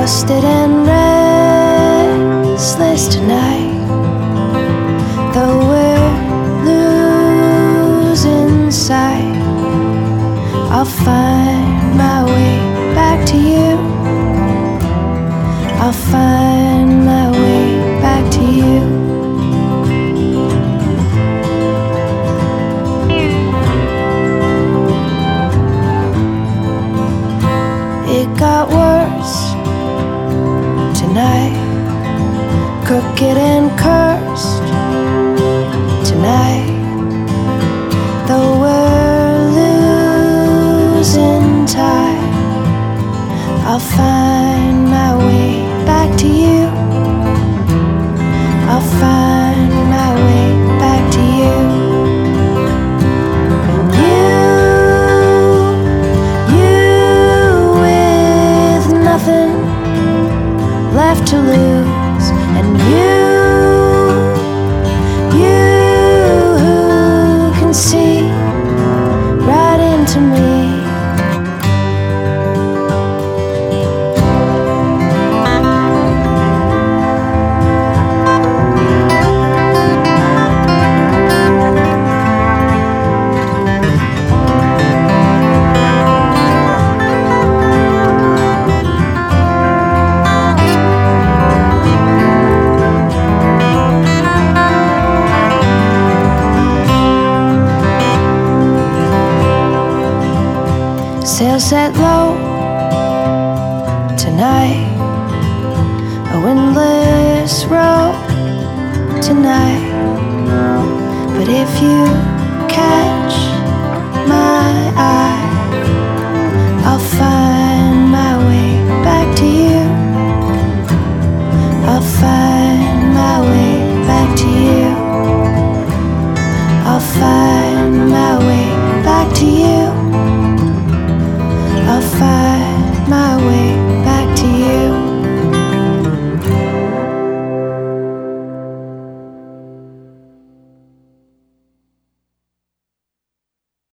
exhausted and restless tonight. Though we're losing sight, I'll find my way back to you. I'll find my way back to you. It got worse tonight, crooked and cursed tonight. Though we're losing time, I'll find my way back to you. I'll find my way back to you. Left to lose, and you can see right into me. Sail set low tonight, a windless road tonight. But if you catch